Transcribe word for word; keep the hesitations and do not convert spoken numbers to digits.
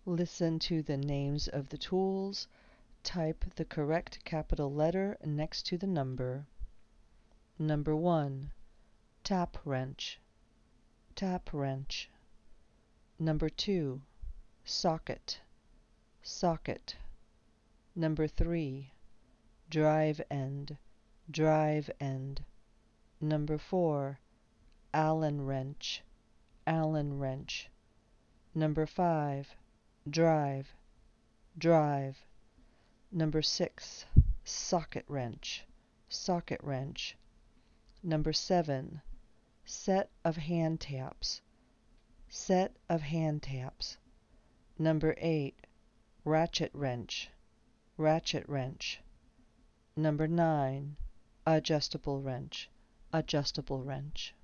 Listen to the names of the tools. Type the correct capital letter next to the number. Number one, tap wrench, tap wrench. Number two, socket, socket. Number three, drive end, drive end. Number four, Allen wrench, Allen wrench. Number five, drive, drive. Number six, socket wrench, socket wrench. Number seven, set of hand taps, set of hand taps. Number eight, ratchet wrench, ratchet wrench. Number nine, adjustable wrench, adjustable wrench.